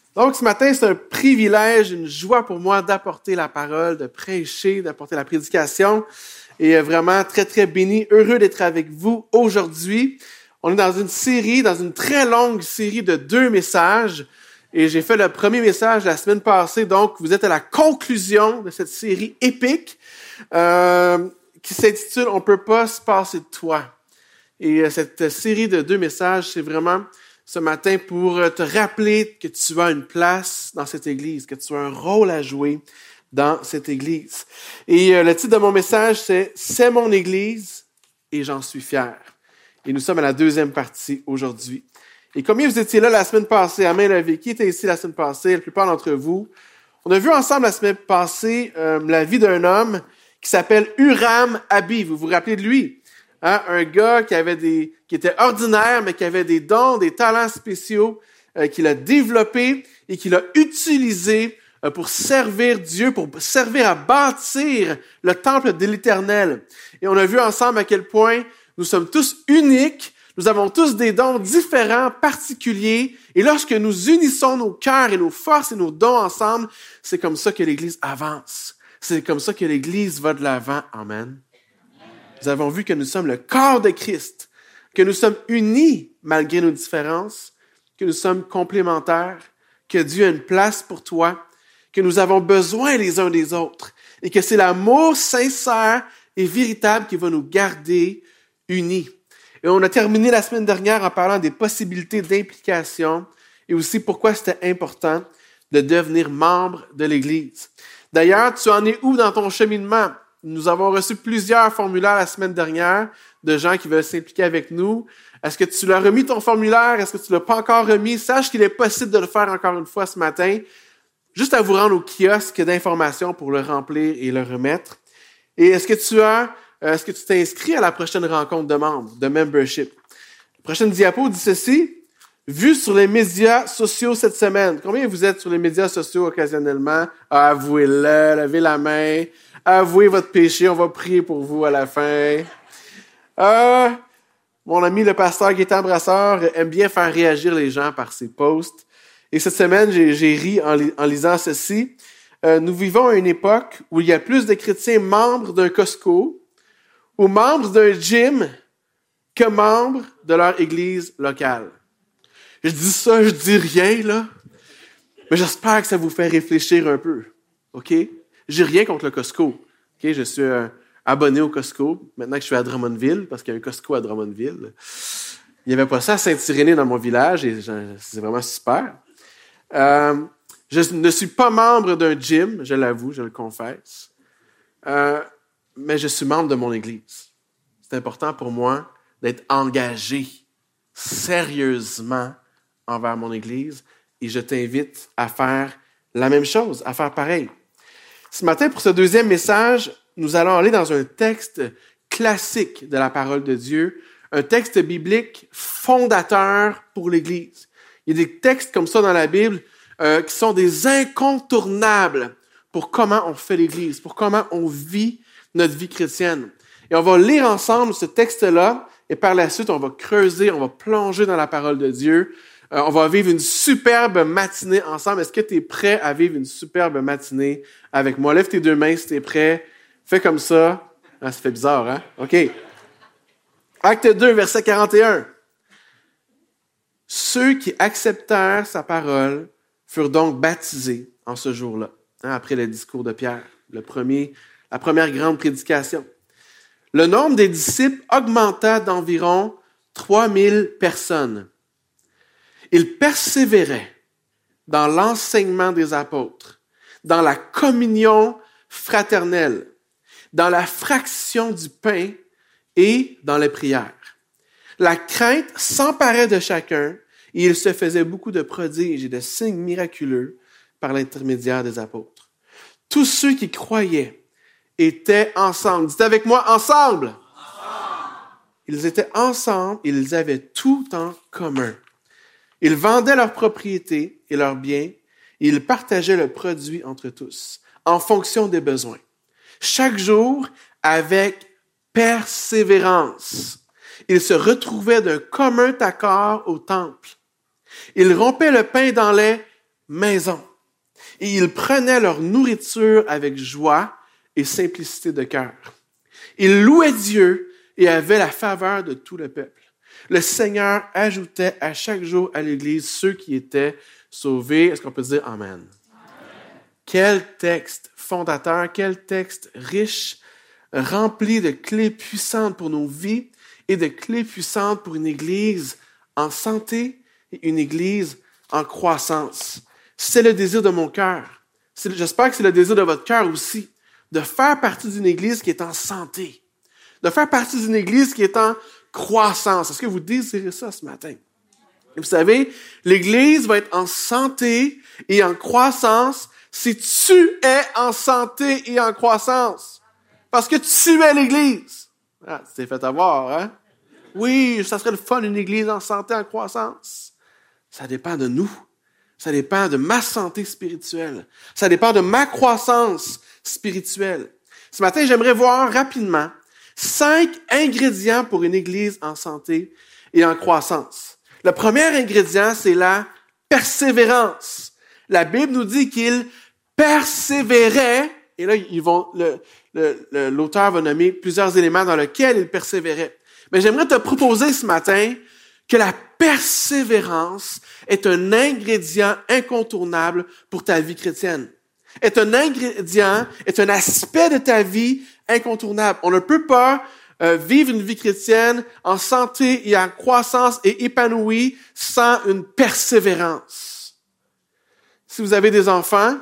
Donc, ce matin, c'est un privilège, une joie pour moi d'apporter la parole, de prêcher, d'apporter la prédication. Et vraiment très, très béni, heureux d'être avec vous aujourd'hui. On est dans une série, dans une très longue série de 2 messages. Et j'ai fait le premier message la semaine passée. Donc, vous êtes à la conclusion de cette série épique qui s'intitule « On peut pas se passer de toi ». Et cette série de 2 messages, c'est vraiment ce matin pour te rappeler que tu as une place dans cette Église, que tu as un rôle à jouer dans cette Église. Et le titre de mon message, c'est « C'est mon Église et j'en suis fier ». Et nous sommes à la 2e partie aujourd'hui. Et combien vous étiez là la semaine passée à main levée? Qui était ici la semaine passée? La plupart d'entre vous. On a vu ensemble la semaine passée la vie d'un homme qui s'appelle Huram Abi. Vous vous rappelez de lui? Hein? Un gars qui était ordinaire, mais qui avait des dons, des talents spéciaux, qu'il a développés et qu'il a utilisés pour servir Dieu, pour servir à bâtir le temple de l'Éternel. Et on a vu ensemble à quel point nous sommes tous uniques, nous avons tous des dons différents, particuliers, et lorsque nous unissons nos cœurs et nos forces et nos dons ensemble, c'est comme ça que l'Église avance. C'est comme ça que l'Église va de l'avant. Amen. Nous avons vu que nous sommes le corps de Christ, que nous sommes unis malgré nos différences, que nous sommes complémentaires, que Dieu a une place pour toi, que nous avons besoin les uns des autres et que c'est l'amour sincère et véritable qui va nous garder unis. Et on a terminé la semaine dernière en parlant des possibilités d'implication et aussi pourquoi c'était important de devenir membre de l'Église. D'ailleurs, tu en es où dans ton cheminement? Nous avons reçu plusieurs formulaires la semaine dernière de gens qui veulent s'impliquer avec nous. Est-ce que tu l'as remis ton formulaire? Est-ce que tu l'as pas encore remis? Sache qu'il est possible de le faire encore une fois ce matin. Juste à vous rendre au kiosque d'informations pour le remplir et le remettre. Et est-ce que tu t'es inscrit à la prochaine rencontre de membres, de membership? La prochaine diapo dit ceci. Vu sur les médias sociaux cette semaine. Combien vous êtes sur les médias sociaux occasionnellement? Avouez-le, levez la main. Avouez votre péché, on va prier pour vous à la fin. Mon ami le pasteur Gaétan Brasseur aime bien faire réagir les gens par ses posts. Et cette semaine, j'ai ri en lisant ceci. Nous vivons à une époque où il y a plus de chrétiens membres d'un Costco ou membres d'un gym que membres de leur église locale. Je dis ça, je dis rien, là. Mais j'espère que ça vous fait réfléchir un peu. OK? J'ai rien contre le Costco. OK? Je suis abonné au Costco. Maintenant que je suis à Drummondville, parce qu'il y a un Costco à Drummondville. Il n'y avait pas ça à Saint-Irénée dans mon village et c'est vraiment super. Je ne suis pas membre d'un gym, je l'avoue, je le confesse. Mais je suis membre de mon église. C'est important pour moi d'être engagé sérieusement envers mon Église et je t'invite à faire la même chose, à faire pareil. Ce matin, pour ce 2e message, nous allons aller dans un texte classique de la parole de Dieu, un texte biblique fondateur pour l'Église. Il y a des textes comme ça dans la Bible qui sont des incontournables pour comment on fait l'Église, pour comment on vit notre vie chrétienne. Et on va lire ensemble ce texte-là et par la suite, on va creuser, on va plonger dans la parole de Dieu. On va vivre une superbe matinée ensemble. Est-ce que tu es prêt à vivre une superbe matinée avec moi? Lève tes 2 mains si tu es prêt. Fais comme ça. Ah, ça fait bizarre, hein? OK. Acte 2, verset 41. Ceux qui acceptèrent sa parole furent donc baptisés en ce jour-là, hein, après le discours de Pierre, la première grande prédication. Le nombre des disciples augmenta d'environ 3000 personnes. Ils persévéraient dans l'enseignement des apôtres, dans la communion fraternelle, dans la fraction du pain et dans les prières. La crainte s'emparait de chacun et il se faisait beaucoup de prodiges et de signes miraculeux par l'intermédiaire des apôtres. Tous ceux qui croyaient étaient ensemble. Dites avec moi, ensemble! Ils étaient ensemble et ils avaient tout en commun. Ils vendaient leurs propriétés et leurs biens et ils partageaient le produit entre tous, en fonction des besoins. Chaque jour, avec persévérance, ils se retrouvaient d'un commun accord au temple. Ils rompaient le pain dans les maison. Et ils prenaient leur nourriture avec joie et simplicité de cœur. Ils louaient Dieu et avaient la faveur de tout le peuple. Le Seigneur ajoutait à chaque jour à l'Église ceux qui étaient sauvés. Est-ce qu'on peut dire Amen? Amen. Quel texte fondateur, quel texte riche, rempli de clés puissantes pour nos vies et de clés puissantes pour une Église en santé et une Église en croissance. C'est le désir de mon cœur. J'espère que c'est le désir de votre cœur aussi, de faire partie d'une Église qui est en santé, de faire partie d'une Église qui est en croissance. Est-ce que vous désirez ça ce matin? Et vous savez, l'Église va être en santé et en croissance si tu es en santé et en croissance. Parce que tu es l'Église. Ah, tu t'es fait avoir, hein? Oui, ça serait le fun, une Église en santé, en croissance. Ça dépend de nous. Ça dépend de ma santé spirituelle. Ça dépend de ma croissance spirituelle. Ce matin, j'aimerais voir rapidement 5 ingrédients pour une Église en santé et en croissance. Le premier ingrédient, c'est la persévérance. La Bible nous dit qu'ils persévéraient, et là, l'auteur va nommer plusieurs éléments dans lesquels ils persévéraient. Mais j'aimerais te proposer ce matin que la persévérance est un ingrédient incontournable pour ta vie chrétienne. Est un ingrédient, est un aspect de ta vie incontournable. On ne peut pas vivre une vie chrétienne en santé et en croissance et épanouie sans une persévérance. Si vous avez des enfants,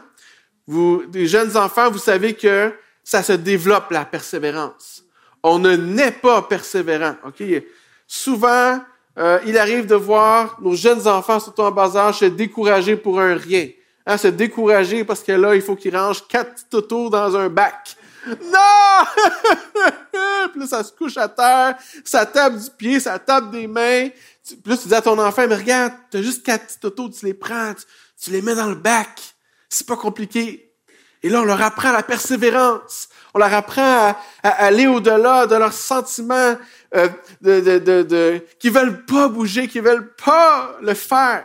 des jeunes enfants, vous savez que ça se développe, la persévérance. On ne naît pas persévérant. Okay? Souvent, il arrive de voir nos jeunes enfants, surtout en bas âge, se décourager pour un rien. Se décourager parce que là, il faut qu'ils rangent 4 totos dans un bac. Non! Puis là, ça se couche à terre, ça tape du pied, ça tape des mains. Puis là, tu dis à ton enfant, mais regarde, t'as juste 4 petits totos, tu les prends, tu les mets dans le bac. C'est pas compliqué. Et là, on leur apprend la persévérance. On leur apprend à aller au-delà de leurs sentiments qui veulent pas bouger, qui veulent pas le faire.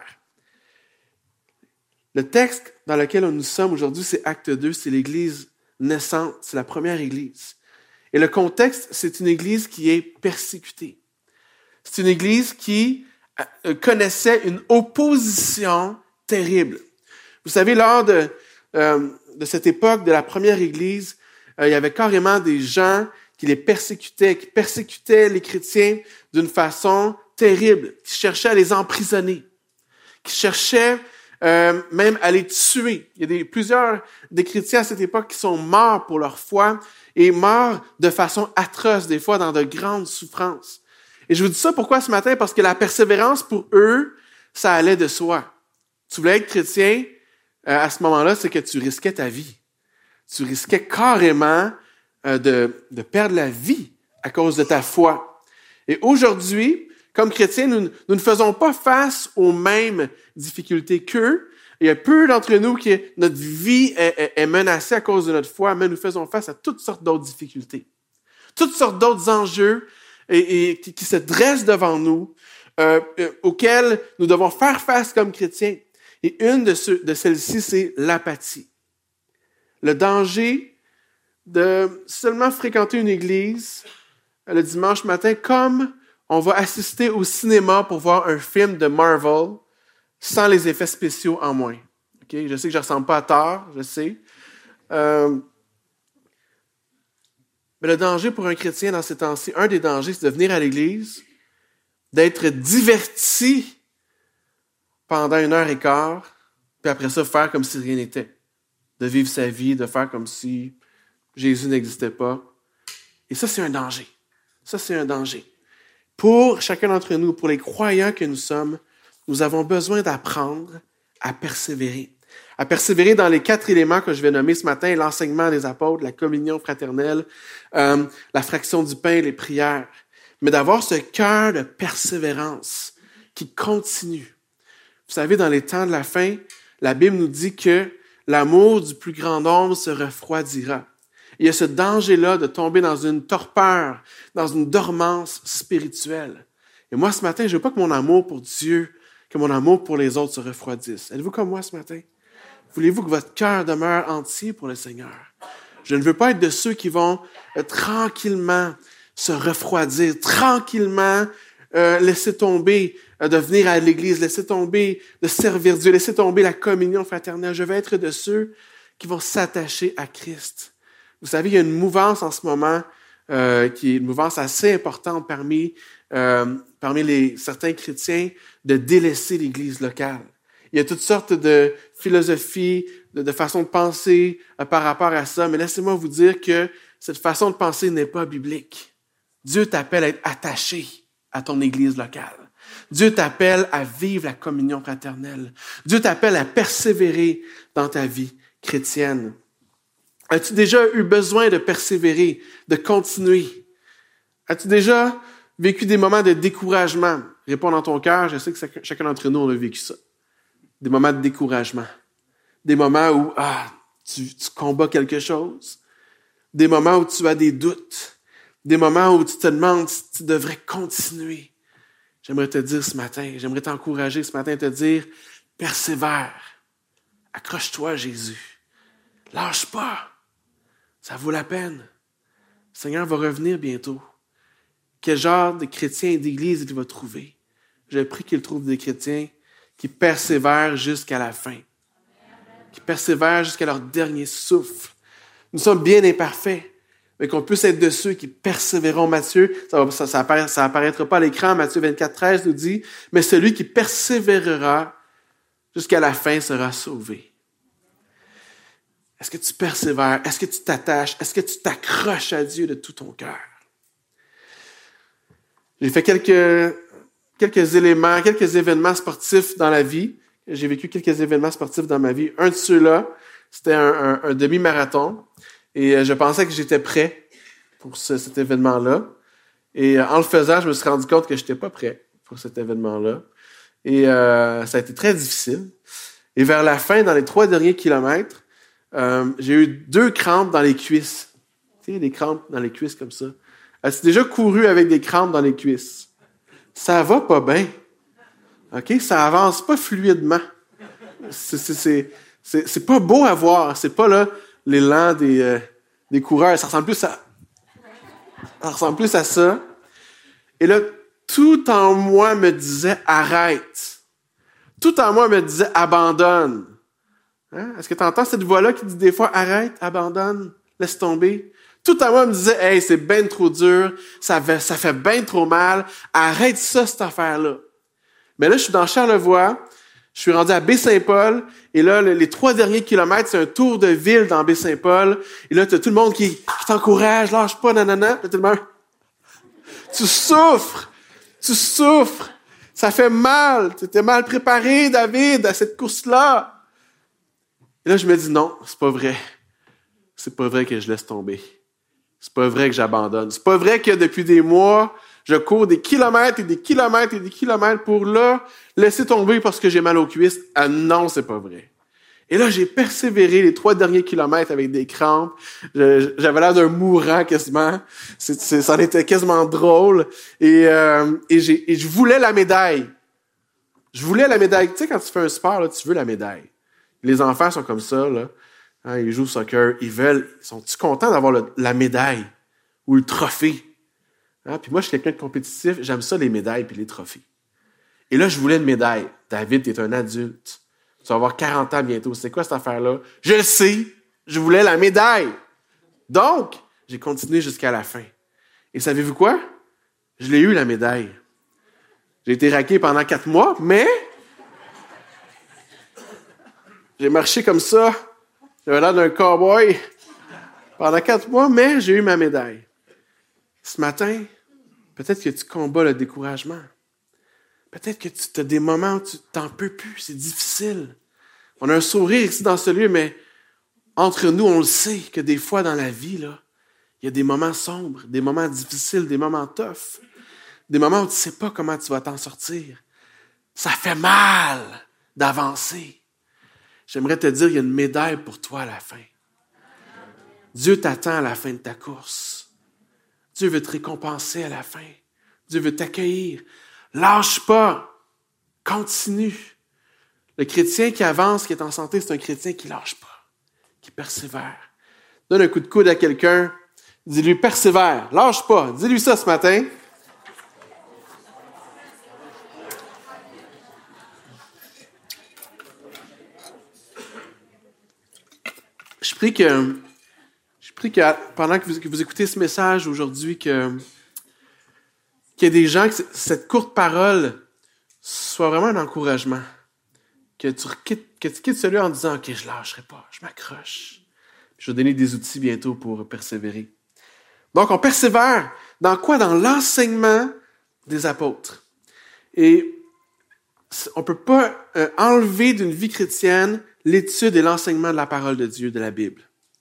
Le texte dans lequel nous sommes aujourd'hui, c'est Acte 2, c'est l'Église naissante, c'est la première Église. Et le contexte, c'est une Église qui est persécutée. C'est une Église qui connaissait une opposition terrible. Vous savez, lors de cette époque de la première Église, il y avait carrément des gens qui les persécutaient, qui persécutaient les chrétiens d'une façon terrible, qui cherchaient à les emprisonner, qui cherchaient même à les tuer. Il y a plusieurs des chrétiens à cette époque qui sont morts pour leur foi et morts de façon atroce, des fois dans de grandes souffrances. Et je vous dis ça pourquoi ce matin? Parce que la persévérance pour eux, ça allait de soi. Tu voulais être chrétien, à ce moment-là, c'est que tu risquais ta vie. Tu risquais carrément de perdre la vie à cause de ta foi. Et aujourd'hui, comme chrétiens, nous ne faisons pas face aux mêmes difficultés qu'eux. Il y a peu d'entre nous qui notre vie est menacée à cause de notre foi, mais nous faisons face à toutes sortes d'autres difficultés, toutes sortes d'autres enjeux et qui se dressent devant nous, auxquels nous devons faire face comme chrétiens. Et une de celles-ci, c'est l'apathie. Le danger de seulement fréquenter une église le dimanche matin, comme on va assister au cinéma pour voir un film de Marvel sans les effets spéciaux en moins. Okay? Je sais que je ne ressemble pas à Thor, je sais. Mais le danger pour un chrétien dans ces temps-ci, un des dangers, c'est de venir à l'église, d'être diverti pendant 1h15, puis après ça, faire comme si rien n'était. De vivre sa vie, de faire comme si Jésus n'existait pas. Et ça, c'est un danger. Ça, c'est un danger. Pour chacun d'entre nous, pour les croyants que nous sommes, nous avons besoin d'apprendre à persévérer. À persévérer dans les 4 éléments que je vais nommer ce matin, l'enseignement des apôtres, la communion fraternelle, la fraction du pain, les prières. Mais d'avoir ce cœur de persévérance qui continue. Vous savez, dans les temps de la fin, la Bible nous dit que l'amour du plus grand nombre se refroidira. Il y a ce danger-là de tomber dans une torpeur, dans une dormance spirituelle. Et moi, ce matin, je veux pas que mon amour pour Dieu, que mon amour pour les autres se refroidisse. Êtes-vous comme moi ce matin? Voulez-vous que votre cœur demeure entier pour le Seigneur? Je ne veux pas être de ceux qui vont tranquillement se refroidir, tranquillement laisser tomber de venir à l'Église, laisser tomber de servir Dieu, laisser tomber la communion fraternelle. Je veux être de ceux qui vont s'attacher à Christ. Vous savez, il y a une mouvance en ce moment qui est une mouvance assez importante parmi certains chrétiens de délaisser l'Église locale. Il y a toutes sortes de philosophies, de façons de penser par rapport à ça, mais laissez-moi vous dire que cette façon de penser n'est pas biblique. Dieu t'appelle à être attaché à ton Église locale. Dieu t'appelle à vivre la communion fraternelle. Dieu t'appelle à persévérer dans ta vie chrétienne. As-tu déjà eu besoin de persévérer, de continuer? As-tu déjà vécu des moments de découragement? Réponds dans ton cœur, je sais que chacun d'entre nous, on a vécu ça. Des moments de découragement. Des moments où tu combats quelque chose. Des moments où tu as des doutes. Des moments où tu te demandes si tu devrais continuer. J'aimerais te dire ce matin, j'aimerais t'encourager ce matin, te dire, persévère. Accroche-toi à Jésus. Lâche pas. Ça vaut la peine. Le Seigneur va revenir bientôt. Quel genre de chrétiens et d'église il va trouver? Je prie qu'il trouve des chrétiens qui persévèrent jusqu'à la fin. Qui persévèrent jusqu'à leur dernier souffle. Nous sommes bien imparfaits, mais qu'on puisse être de ceux qui persévéreront. Matthieu, ça apparaîtra pas à l'écran, Matthieu 24, 13 nous dit, mais celui qui persévérera jusqu'à la fin sera sauvé. Est-ce que tu persévères? Est-ce que tu t'attaches? Est-ce que tu t'accroches à Dieu de tout ton cœur? J'ai fait quelques événements sportifs dans la vie. J'ai vécu quelques événements sportifs dans ma vie. Un de ceux-là, c'était un demi-marathon. Et je pensais que j'étais prêt pour cet événement-là. Et en le faisant, je me suis rendu compte que je n'étais pas prêt pour cet événement-là. Et ça a été très difficile. Et vers la fin, dans les 3 derniers kilomètres, j'ai eu 2 crampes dans les cuisses. Tu sais, des crampes dans les cuisses comme ça. As-tu déjà couru avec des crampes dans les cuisses? Ça va pas bien. OK? Ça avance pas fluidement. C'est pas beau à voir. C'est pas là l'élan des coureurs. Ça ressemble plus à ça. Et là, tout en moi me disait arrête. Tout en moi me disait abandonne. Hein? Est-ce que tu entends cette voix-là qui dit des fois arrête, abandonne, laisse tomber? Tout en moi me disait hey, c'est ben trop dur, ça fait ben trop mal, arrête ça, cette affaire-là. Mais là, je suis dans Charlevoix, je suis rendu à Baie-Saint-Paul, et là, les 3 derniers kilomètres, c'est un tour de ville dans Baie-Saint-Paul, et là, t'as tout le monde qui t'encourage, lâche pas, nanana, tout le monde. Tu souffres, ça fait mal, tu étais mal préparé, David, à cette course-là. Et là, je me dis non, c'est pas vrai que je laisse tomber. C'est pas vrai que j'abandonne. C'est pas vrai que depuis des mois, je cours des kilomètres et des kilomètres et des kilomètres pour là, laisser tomber parce que j'ai mal aux cuisses. Ah non, c'est pas vrai. Et là, j'ai persévéré les 3 derniers kilomètres avec des crampes. J'avais l'air d'un mourant quasiment. Ça en était quasiment drôle. Et je voulais la médaille. Je voulais la médaille. Tu sais, quand tu fais un sport, là, tu veux la médaille. Les enfants sont comme ça, là. Hein, ils jouent au soccer. Sont-ils contents d'avoir la médaille ou le trophée? Hein? Puis moi, je suis quelqu'un de compétitif. J'aime ça, les médailles puis les trophées. Et là, je voulais une médaille. David, t'es un adulte. Tu vas avoir 40 ans bientôt. C'est quoi cette affaire-là? Je le sais. Je voulais la médaille. Donc, j'ai continué jusqu'à la fin. Et savez-vous quoi? Je l'ai eu, la médaille. J'ai été raqué pendant 4 mois, mais j'ai marché comme ça. J'avais l'air d'un cow-boy pendant 4 mois, mais j'ai eu ma médaille. Ce matin, peut-être que tu combats le découragement. Peut-être que tu as des moments où tu t'en peux plus, c'est difficile. On a un sourire ici dans ce lieu, mais entre nous, on le sait que des fois dans la vie, là, il y a des moments sombres, des moments difficiles, des moments tough, des moments où tu ne sais pas comment tu vas t'en sortir. Ça fait mal d'avancer. J'aimerais te dire, il y a une médaille pour toi à la fin. Dieu t'attend à la fin de ta course. Dieu veut te récompenser à la fin. Dieu veut t'accueillir. Lâche pas. Continue. Le chrétien qui avance, qui est en santé, c'est un chrétien qui lâche pas, qui persévère. Donne un coup de coude à quelqu'un, dis-lui persévère, lâche pas. Dis-lui ça ce matin. Je prie que pendant que vous écoutez ce message aujourd'hui, qu'il y ait des gens, que cette courte parole soit vraiment un encouragement. Que tu quittes celui en disant « Ok, je lâcherai pas, je m'accroche. » Je vais donner des outils bientôt pour persévérer. Donc, on persévère dans quoi? Dans l'enseignement des apôtres. Et on ne peut pas enlever d'une vie chrétienne l'étude et l'enseignement de la parole de Dieu, de la Bible.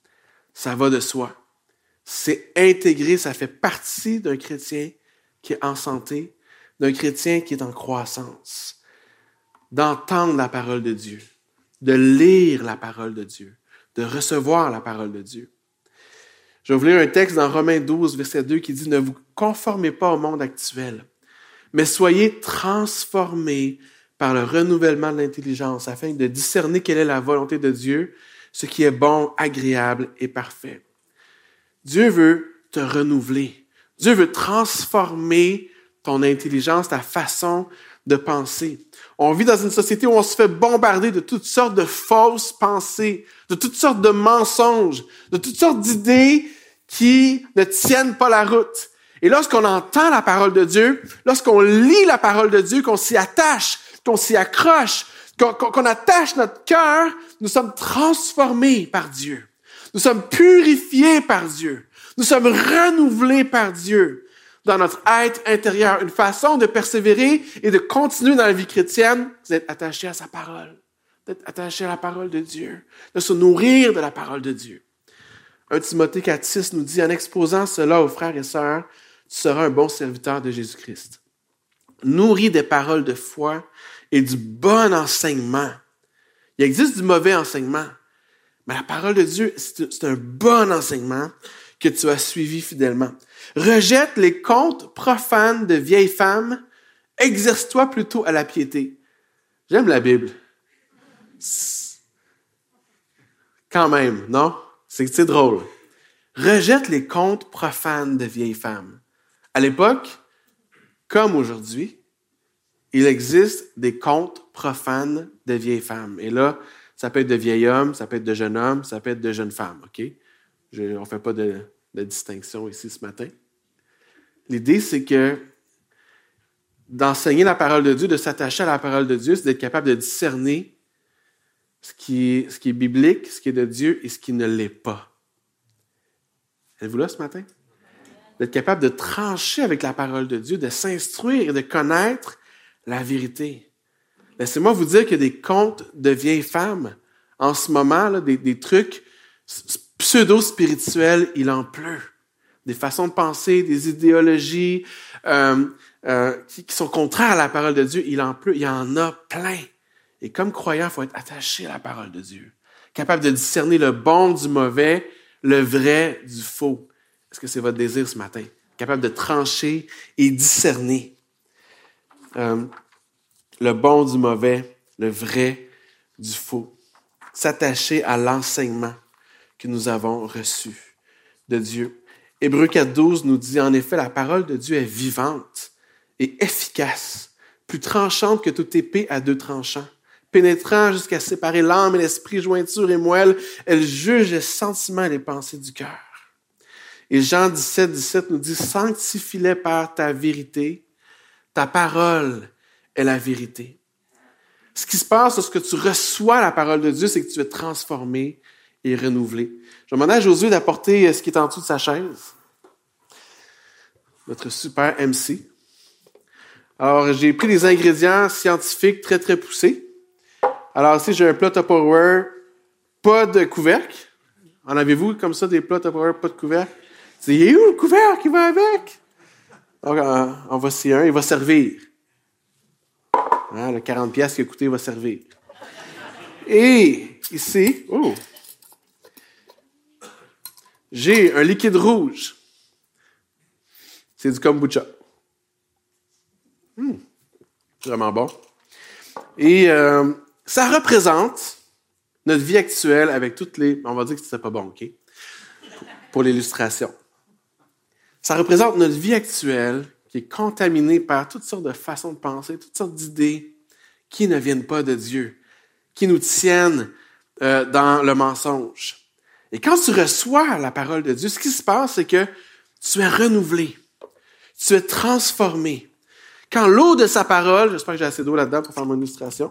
Ça va de soi. C'est intégré, ça fait partie d'un chrétien qui est en santé, d'un chrétien qui est en croissance. D'entendre la parole de Dieu, de lire la parole de Dieu, de recevoir la parole de Dieu. Je vais vous lire un texte dans Romains 12, verset 2 qui dit « Ne vous conformez pas au monde actuel, mais soyez transformés par le renouvellement de l'intelligence afin de discerner quelle est la volonté de Dieu, ce qui est bon, agréable et parfait. » Dieu veut te renouveler. Dieu veut transformer ton intelligence, ta façon de penser. On vit dans une société où on se fait bombarder de toutes sortes de fausses pensées, de toutes sortes de mensonges, de toutes sortes d'idées qui ne tiennent pas la route. Et lorsqu'on entend la parole de Dieu, lorsqu'on lit la parole de Dieu, qu'on s'y attache, qu'on s'y accroche, qu'on attache notre cœur, nous sommes transformés par Dieu. Nous sommes purifiés par Dieu. Nous sommes renouvelés par Dieu dans notre être intérieur. Une façon de persévérer et de continuer dans la vie chrétienne, c'est d'être attaché à sa parole, d'être attaché à la parole de Dieu, de se nourrir de la parole de Dieu. 1 Timothée 4,6 nous dit, en exposant cela aux frères et sœurs, tu seras un bon serviteur de Jésus-Christ. Nourri des paroles de foi et du bon enseignement. Il existe du mauvais enseignement, mais la parole de Dieu, c'est un bon enseignement que tu as suivi fidèlement. Rejette les contes profanes de vieilles femmes, exerce-toi plutôt à la piété. J'aime la Bible. Quand même, non? C'est drôle. Rejette les contes profanes de vieilles femmes. À l'époque, comme aujourd'hui, il existe des contes profanes de vieilles femmes. Et là, ça peut être de vieil hommes, ça peut être de jeunes hommes, ça peut être de jeunes femmes, OK? On ne fait pas de distinction ici ce matin. L'idée, c'est que d'enseigner la parole de Dieu, de s'attacher à la parole de Dieu, c'est d'être capable de discerner ce qui est biblique, ce qui est de Dieu et ce qui ne l'est pas. Êtes-vous là ce matin? D'être capable de trancher avec la parole de Dieu, de s'instruire et de connaître la vérité. Laissez-moi vous dire qu'il y a des contes de vieilles femmes en ce moment, là, des trucs pseudo-spirituels, il en pleut. Des façons de penser, des idéologies qui sont contraires à la parole de Dieu, il en pleut, il y en a plein. Et comme croyant, il faut être attaché à la parole de Dieu, capable de discerner le bon du mauvais, le vrai du faux. Est-ce que c'est votre désir ce matin? Capable de trancher et discerner le bon du mauvais, le vrai du faux. S'attacher à l'enseignement que nous avons reçu de Dieu. Hébreux 4,12 nous dit, en effet, la parole de Dieu est vivante et efficace, plus tranchante que toute épée à deux tranchants, pénétrant jusqu'à séparer l'âme et l'esprit, jointure et moelle, elle juge les sentiments et les pensées du cœur. Et Jean 17 nous dit, sanctifie-les par ta vérité, ta parole est la vérité. Ce qui se passe lorsque tu reçois la parole de Dieu, c'est que tu es transformé et renouvelé. Je vais demander à Josué d'apporter ce qui est en dessous de sa chaise. Notre super MC. Alors, j'ai pris des ingrédients scientifiques très, très poussés. Alors, ici, j'ai un plat Tupperware, pas de couvercle. En avez-vous comme ça des plats Tupperware, pas de couvercle? C'est où le couvercle qui va avec? Donc, en voici un, il va servir. Hein, le 40$ qu'il a coûté va servir. Et ici, j'ai un liquide rouge. C'est du kombucha. C'est vraiment bon. Et ça représente notre vie actuelle avec toutes les... On va dire que c'était pas bon, OK? Pour l'illustration. Ça représente notre vie actuelle qui est contaminée par toutes sortes de façons de penser, toutes sortes d'idées qui ne viennent pas de Dieu, qui nous tiennent dans le mensonge. Et quand tu reçois la parole de Dieu, ce qui se passe, c'est que tu es renouvelé, tu es transformé. Quand l'eau de sa parole, j'espère que j'ai assez d'eau là-dedans pour faire mon illustration,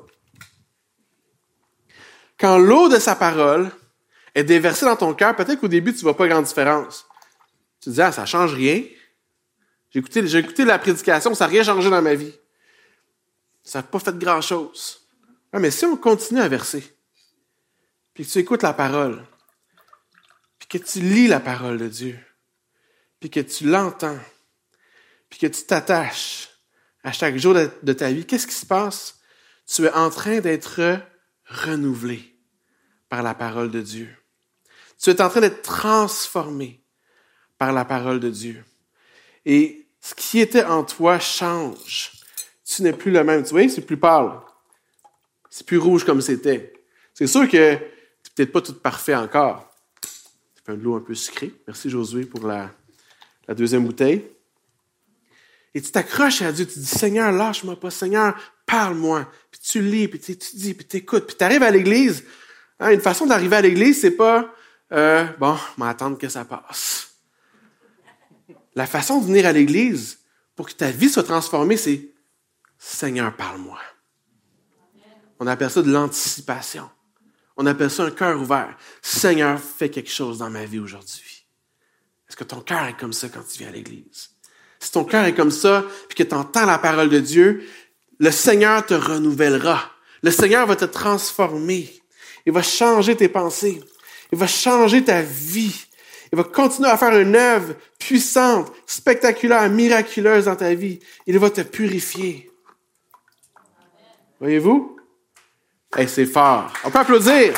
quand l'eau de sa parole est déversée dans ton cœur, peut-être qu'au début, tu ne vois pas grande différence. Tu te dis, ça ne change rien. J'ai écouté la prédication, ça n'a rien changé dans ma vie. Ça n'a pas fait grand-chose. Ah, mais si on continue à verser, puis que tu écoutes la parole, puis que tu lis la parole de Dieu, puis que tu l'entends, puis que tu t'attaches à chaque jour de ta vie, qu'est-ce qui se passe? Tu es en train d'être renouvelé par la parole de Dieu. Tu es en train d'être transformé par la parole de Dieu. Et ce qui était en toi change. Tu n'es plus le même. Tu vois, c'est plus pâle. C'est plus rouge comme c'était. C'est sûr que tu n'es peut-être pas tout parfait encore. Ça fait de l'eau un peu sucrée. Merci Josué pour la deuxième bouteille. Et tu t'accroches à Dieu, tu dis, Seigneur, lâche-moi pas, Seigneur, parle-moi. Puis tu lis, puis tu dis, puis tu écoutes. Puis tu arrives à l'église. Hein, une façon d'arriver à l'église, c'est pas, m'attendre que ça passe. La façon de venir à l'église, pour que ta vie soit transformée, c'est, Seigneur, parle-moi. On appelle ça de l'anticipation. On appelle ça un cœur ouvert. Seigneur, fais quelque chose dans ma vie aujourd'hui. Est-ce que ton cœur est comme ça quand tu viens à l'église? Si ton cœur est comme ça, puis que tu entends la parole de Dieu, le Seigneur te renouvellera. Le Seigneur va te transformer. Il va changer tes pensées. Il va changer ta vie. Il va continuer à faire une œuvre puissante, spectaculaire, miraculeuse dans ta vie. Il va te purifier. Voyez-vous? Hey, c'est fort. On peut applaudir.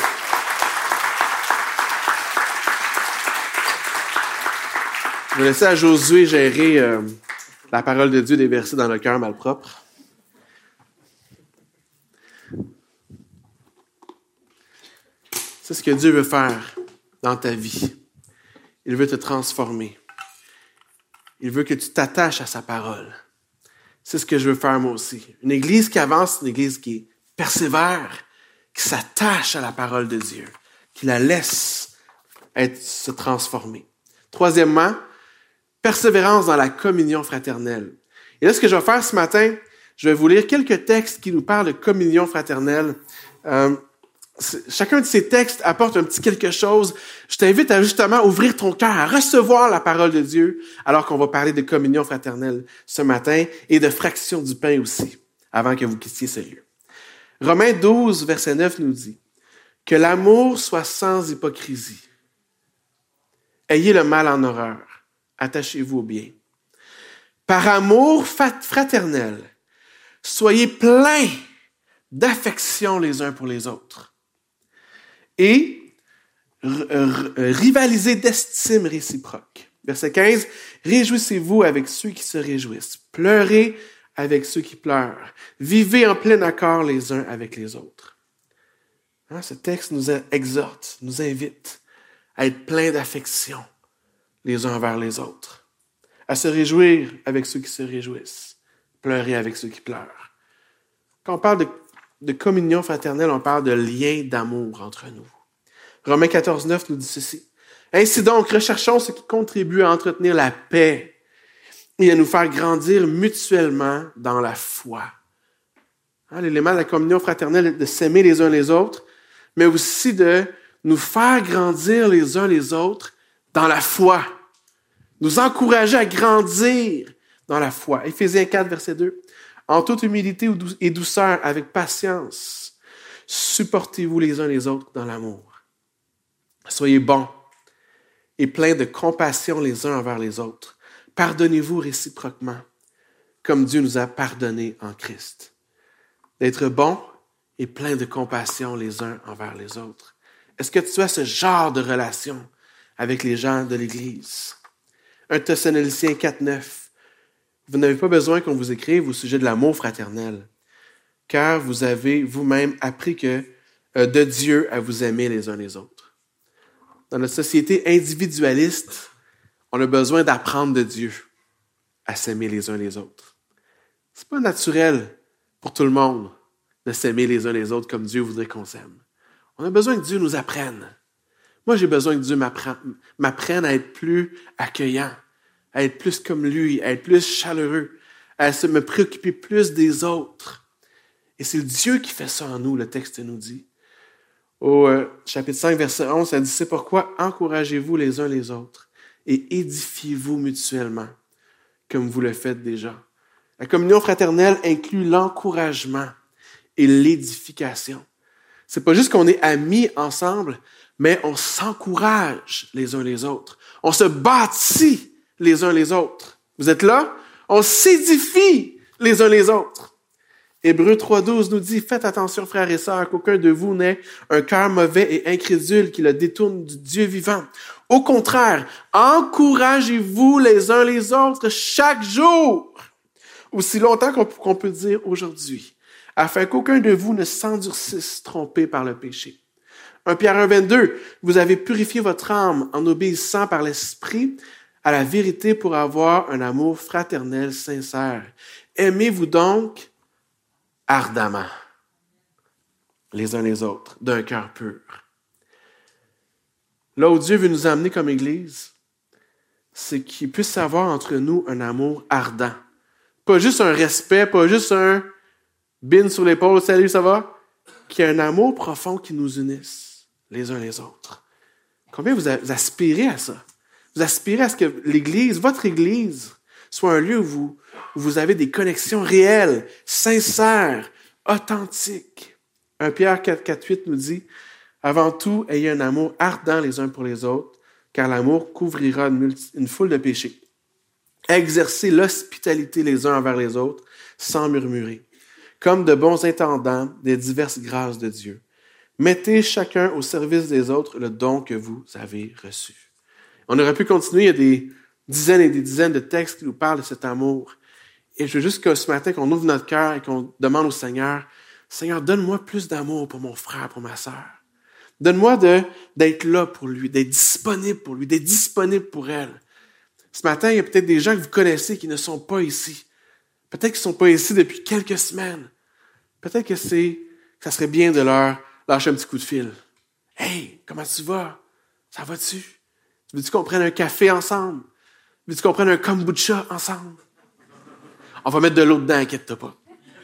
Je vais laisser à Josué gérer la parole de Dieu déversée dans le cœur malpropre. C'est ce que Dieu veut faire dans ta vie. Il veut te transformer. Il veut que tu t'attaches à sa parole. C'est ce que je veux faire moi aussi. Une église qui avance, une église qui persévère, qui s'attache à la parole de Dieu, qui la laisse se transformer. Troisièmement, persévérance dans la communion fraternelle. Et là, ce que je vais faire ce matin, je vais vous lire quelques textes qui nous parlent de communion fraternelle. Chacun de ces textes apporte un petit quelque chose. Je t'invite à justement ouvrir ton cœur, à recevoir la parole de Dieu, alors qu'on va parler de communion fraternelle ce matin et de fraction du pain aussi, avant que vous quittiez ce lieu. Romains 12, verset 9 nous dit « Que l'amour soit sans hypocrisie. Ayez le mal en horreur. Attachez-vous au bien. Par amour fraternel, soyez pleins d'affection les uns pour les autres. Et rivalisez d'estime réciproque. » Verset 15, « Réjouissez-vous avec ceux qui se réjouissent. Pleurez avec ceux qui pleurent. Vivez en plein accord les uns avec les autres. » Hein, ce texte nous exhorte, nous invite à être pleins d'affection les uns envers les autres, à se réjouir avec ceux qui se réjouissent, pleurer avec ceux qui pleurent. Quand on parle de communion fraternelle, on parle de lien d'amour entre nous. Romains 14, 9 nous dit ceci. « Ainsi donc, recherchons ce qui contribue à entretenir la paix et à nous faire grandir mutuellement dans la foi. » Hein, l'élément de la communion fraternelle est de s'aimer les uns les autres, mais aussi de nous faire grandir les uns les autres dans la foi. Nous encourager à grandir dans la foi. Éphésiens 4, verset 2. « En toute humilité et douceur, avec patience, supportez-vous les uns les autres dans l'amour. Soyez bons et pleins de compassion les uns envers les autres. Pardonnez-vous réciproquement, comme Dieu nous a pardonnés en Christ. » D'être bons et pleins de compassion les uns envers les autres. Est-ce que tu as ce genre de relation avec les gens de l'Église? 1 Thessaloniciens 4, 9. Vous n'avez pas besoin qu'on vous écrive au sujet de l'amour fraternel, car vous avez vous-même appris de Dieu à vous aimer les uns les autres. Dans notre société individualiste, on a besoin d'apprendre de Dieu à s'aimer les uns les autres. C'est pas naturel pour tout le monde de s'aimer les uns les autres comme Dieu voudrait qu'on s'aime. On a besoin que Dieu nous apprenne. Moi, j'ai besoin que Dieu m'apprenne à être plus accueillant, à être plus comme lui, à être plus chaleureux, à me préoccuper plus des autres. Et c'est le Dieu qui fait ça en nous, le texte nous dit. Au chapitre 5, verset 11, ça dit « C'est pourquoi encouragez-vous les uns les autres et édifiez-vous mutuellement, comme vous le faites déjà. » La communion fraternelle inclut l'encouragement et l'édification. C'est pas juste qu'on est amis ensemble, mais on s'encourage les uns les autres. On se bâtit les uns les autres. Vous êtes là? On s'édifie les uns les autres. Hébreux 3.12 nous dit « Faites attention, frères et sœurs, qu'aucun de vous n'ait un cœur mauvais et incrédule qui le détourne du Dieu vivant. Au contraire, encouragez-vous les uns les autres chaque jour, aussi longtemps qu'on peut dire aujourd'hui, afin qu'aucun de vous ne s'endurcisse trompé par le péché. » 1 Pierre 1.22 « Vous avez purifié votre âme en obéissant par l'Esprit à la vérité pour avoir un amour fraternel sincère. Aimez-vous donc ardemment les uns les autres, d'un cœur pur. » Là où Dieu veut nous amener comme Église, c'est qu'il puisse avoir entre nous un amour ardent. Pas juste un respect, pas juste un bin sur l'épaule, salut, ça va? Qu'il y ait un amour profond qui nous unisse les uns les autres. Combien vous aspirez à ça? Vous aspirez à ce que l'Église, votre Église, soit un lieu où vous avez des connexions réelles, sincères, authentiques. 1 Pierre 4.8 nous dit « Avant tout, ayez un amour ardent les uns pour les autres, car l'amour couvrira une foule de péchés. Exercez l'hospitalité les uns envers les autres, sans murmurer, comme de bons intendants des diverses grâces de Dieu. Mettez chacun au service des autres le don que vous avez reçu. » On aurait pu continuer, il y a des dizaines et des dizaines de textes qui nous parlent de cet amour. Et je veux juste que ce matin, qu'on ouvre notre cœur et qu'on demande au Seigneur, « Seigneur, donne-moi plus d'amour pour mon frère, pour ma sœur. Donne-moi d'être là pour lui, d'être disponible pour lui, d'être disponible pour elle. » Ce matin, il y a peut-être des gens que vous connaissez qui ne sont pas ici. Peut-être qu'ils ne sont pas ici depuis quelques semaines. Peut-être que ça serait bien de leur lâcher un petit coup de fil. « Hey, comment tu vas? Ça va-tu? Veux-tu qu'on prenne un café ensemble? Veux-tu qu'on prenne un kombucha ensemble? On va mettre de l'eau dedans, inquiète-toi pas.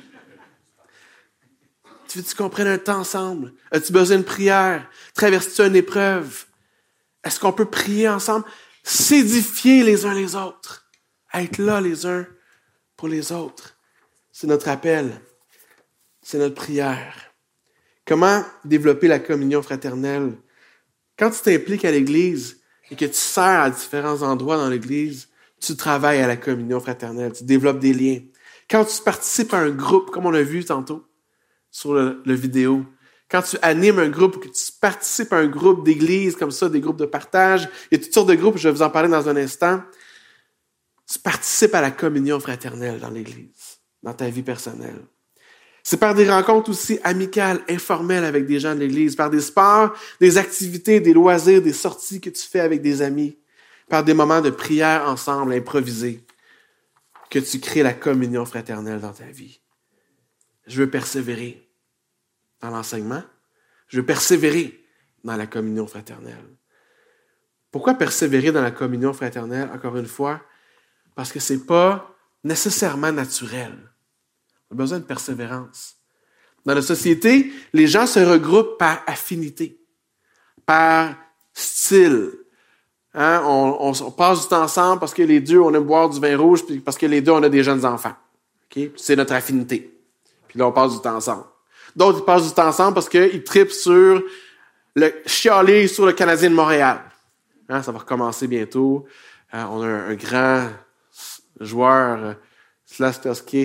Veux-tu qu'on prenne un temps ensemble? As-tu besoin de prière? Traverses-tu une épreuve? Est-ce qu'on peut prier ensemble? S'édifier les uns les autres. Être là les uns pour les autres. C'est notre appel. C'est notre prière. Comment développer la communion fraternelle? Quand tu t'impliques à l'Église et que tu sers à différents endroits dans l'Église, tu travailles à la communion fraternelle, tu développes des liens. Quand tu participes à un groupe, comme on a vu tantôt sur le vidéo, quand tu animes un groupe, que tu participes à un groupe d'église comme ça, des groupes de partage, il y a toutes sortes de groupes, je vais vous en parler dans un instant, tu participes à la communion fraternelle dans l'Église, dans ta vie personnelle. C'est par des rencontres aussi amicales, informelles avec des gens de l'Église, par des sports, des activités, des loisirs, des sorties que tu fais avec des amis, par des moments de prière ensemble, improvisés, que tu crées la communion fraternelle dans ta vie. Je veux persévérer dans l'enseignement. Je veux persévérer dans la communion fraternelle. Pourquoi persévérer dans la communion fraternelle, encore une fois? Parce que c'est pas nécessairement naturel. On a besoin de persévérance. Dans la société, les gens se regroupent par affinité, par style. Hein? On passe du temps ensemble parce que les deux, on aime boire du vin rouge, puis parce que les deux, on a des jeunes enfants. Okay? C'est notre affinité. Puis là, on passe du temps ensemble. D'autres, ils passent du temps ensemble parce qu'ils trippent sur le chialer sur le Canadien de Montréal. Hein? Ça va recommencer bientôt. On a un grand joueur, Slastowski,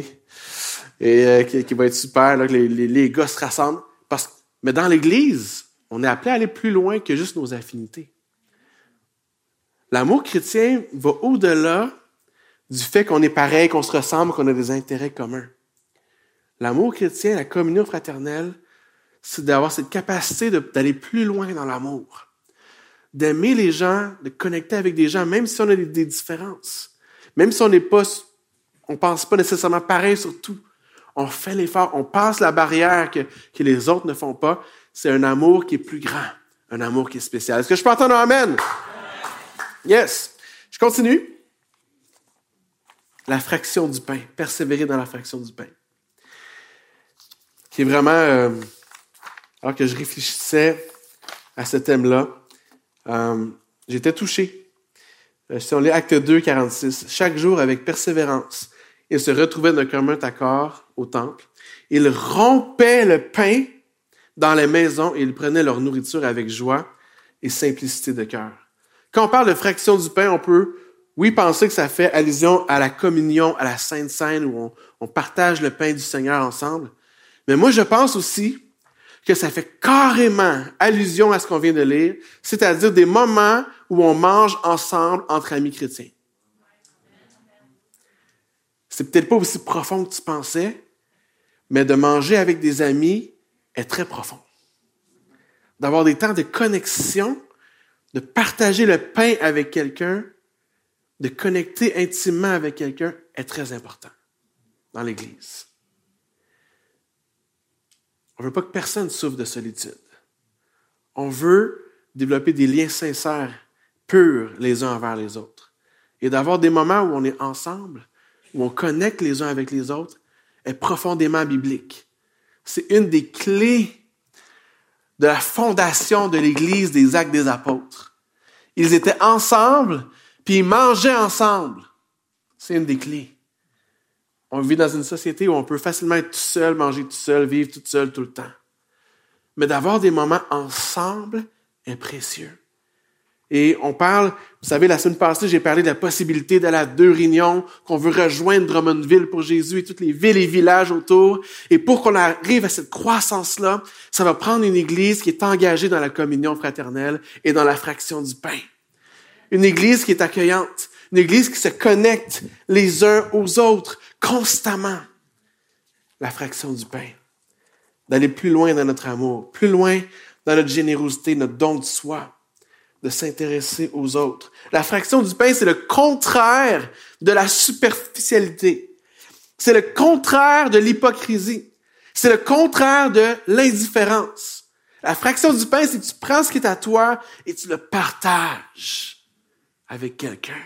et qui va être super, là, que les gars se rassemblent. Mais dans l'Église, on est appelé à aller plus loin que juste nos affinités. L'amour chrétien va au-delà du fait qu'on est pareil, qu'on se ressemble, qu'on a des intérêts communs. L'amour chrétien, la communion fraternelle, c'est d'avoir cette capacité d'aller plus loin dans l'amour. D'aimer les gens, de connecter avec des gens, même si on a des différences. Même si on pense pas nécessairement pareil sur tout. On fait l'effort, on passe la barrière que les autres ne font pas. C'est un amour qui est plus grand, un amour qui est spécial. Est-ce que je peux entendre un amen? Yes. Je continue. La fraction du pain. Persévérer dans la fraction du pain. Qui est vraiment, alors que je réfléchissais à ce thème-là, j'étais touché. Si on lit Acte 2, 46, chaque jour avec persévérance, ils se retrouvaient d'un commun accord au temple. Ils rompaient le pain dans les maisons et ils prenaient leur nourriture avec joie et simplicité de cœur. Quand on parle de fraction du pain, on peut, oui, penser que ça fait allusion à la communion, à la Sainte Seine, où on partage le pain du Seigneur ensemble. Mais moi, je pense aussi que ça fait carrément allusion à ce qu'on vient de lire, c'est-à-dire des moments où on mange ensemble entre amis chrétiens. C'est peut-être pas aussi profond que tu pensais, mais de manger avec des amis est très profond. D'avoir des temps de connexion, de partager le pain avec quelqu'un, de connecter intimement avec quelqu'un est très important dans l'Église. On ne veut pas que personne souffre de solitude. On veut développer des liens sincères, purs les uns envers les autres. Et d'avoir des moments où on est ensemble, où on connecte les uns avec les autres, est profondément biblique. C'est une des clés de la fondation de l'Église des Actes des Apôtres. Ils étaient ensemble, puis ils mangeaient ensemble. C'est une des clés. On vit dans une société où on peut facilement être tout seul, manger tout seul, vivre tout seul tout le temps. Mais d'avoir des moments ensemble est précieux. Et on parle, vous savez, la semaine passée, j'ai parlé de la possibilité d'aller à 2 réunions, qu'on veut rejoindre Drummondville pour Jésus et toutes les villes et villages autour. Et pour qu'on arrive à cette croissance-là, ça va prendre une église qui est engagée dans la communion fraternelle et dans la fraction du pain. Une église qui est accueillante. Une église qui se connecte les uns aux autres constamment. La fraction du pain. D'aller plus loin dans notre amour, plus loin dans notre générosité, notre don de soi, de s'intéresser aux autres. La fraction du pain, c'est le contraire de la superficialité. C'est le contraire de l'hypocrisie. C'est le contraire de l'indifférence. La fraction du pain, c'est que tu prends ce qui est à toi et tu le partages avec quelqu'un.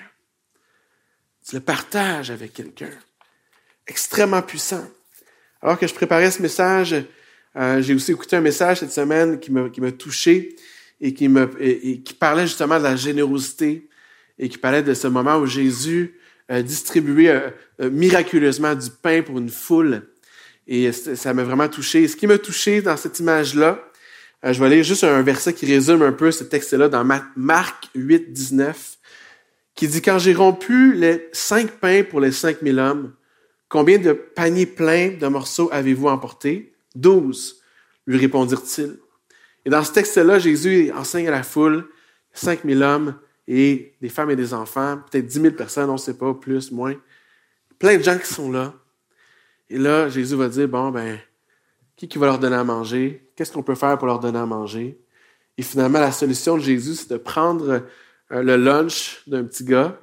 Tu le partages avec quelqu'un. Extrêmement puissant. Alors que je préparais ce message, j'ai aussi écouté un message cette semaine qui m'a touché et qui parlait justement de la générosité et qui parlait de ce moment où Jésus distribuait miraculeusement du pain pour une foule. Et ça m'a vraiment touché. Et ce qui m'a touché dans cette image-là, je vais lire juste un verset qui résume un peu ce texte-là dans Marc 8, 19, qui dit « Quand j'ai rompu les 5 pains pour les 5000 hommes, combien de paniers pleins de morceaux avez-vous emportés? 12, lui répondirent-ils. Et dans ce texte-là, Jésus enseigne à la foule, 5000 hommes et des femmes et des enfants, peut-être 10 000 personnes, on ne sait pas, plus, moins. Plein de gens qui sont là. Et là, Jésus va dire, qui va leur donner à manger? Qu'est-ce qu'on peut faire pour leur donner à manger? Et finalement, la solution de Jésus, c'est de prendre le lunch d'un petit gars,